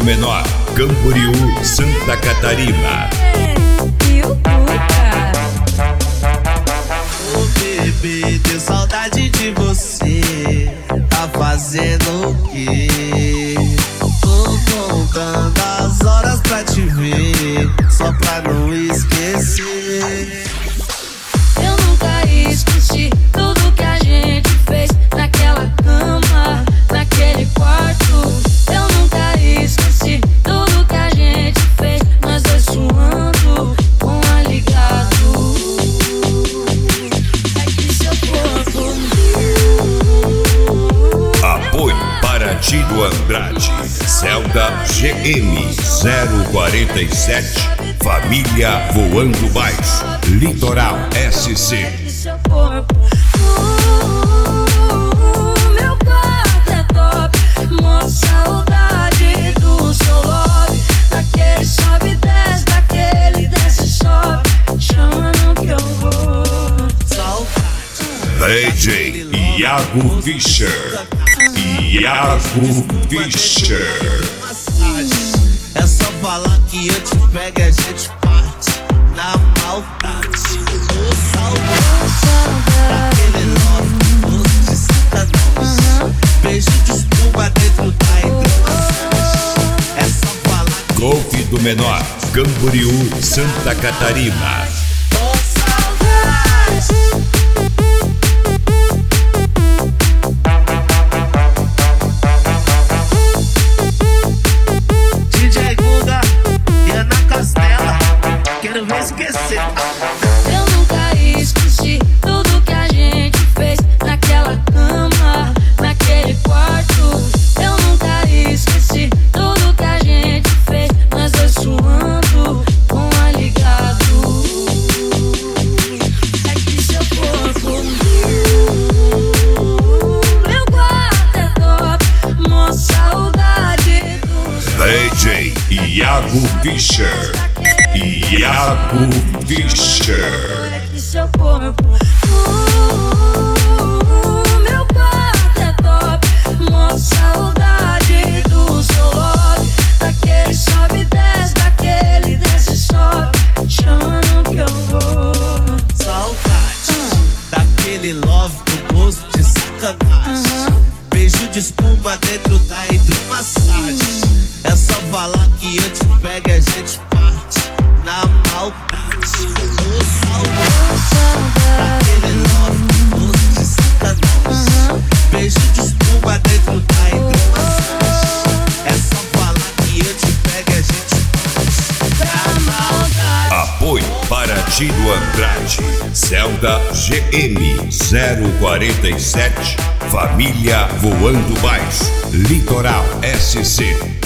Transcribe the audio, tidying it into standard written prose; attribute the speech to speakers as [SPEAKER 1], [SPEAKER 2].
[SPEAKER 1] do Menor, Camboriú, Santa Catarina.
[SPEAKER 2] Ô bebê, tenho saudade de você. Tá fazendo o quê? Tô contando as horas pra te ver, só pra não esquecer.
[SPEAKER 3] Eu nunca esqueci tudo que a gente fez naquela cama, naquele quarto. Eu nunca esqueci tudo que a gente fez, nós dois suando, com a ligado. É que seu corpo.
[SPEAKER 1] Apoio Paraty-do Andrade, Zelda GM 047, Família Voando Baixo, Litoral SC.
[SPEAKER 3] Seu corpo, meu quarto é top, mó saudade do seu love. Daquele sobe e desce, daquele desce e sobe, chama no que eu vou.
[SPEAKER 1] DJ Iago Fischer. Iago Fischer.
[SPEAKER 2] É só falar que eu te pego e a gente parte na maldade. Ô saudade daquele love, gosto de sacanagem. Beijo de espuma dentro da hidromassagem. É só falar que
[SPEAKER 1] Golf do Menor, Camboriú, Santa Catarina.
[SPEAKER 2] ô saudade. DJ Guga e Ana Castela, quero ver esquecer.
[SPEAKER 3] Eu nunca esqueci tudo que a gente fez naquela cama, naquele quarto. Eu nunca esqueci tudo que a gente fez, nós dois suando, com a ligado. É que seu corpo, meu quarto é top, mó saudade do
[SPEAKER 1] DJ Iago Fischer. Iago Fischer.
[SPEAKER 3] é que seu corpo, meu quarto é top, mó saudade do seu love. Daquele sobe e desce, daquele desce e sobe, chama no que eu vou.
[SPEAKER 2] Saudade daquele love com gosto de sacanagem. Beijo de espuma dentro da hidromassagem. É só falar que eu te pego e a gente parte na maldade. Ô saudade daquele love com gosto de sacanagem. Beijo de espuma dentro da hidromassagem. É só falar que eu te pego e a gente parte na maldade.
[SPEAKER 1] Apoio Paraty-do Andrade, Zelda GM 047, Família Voando Baixo, Litoral SC.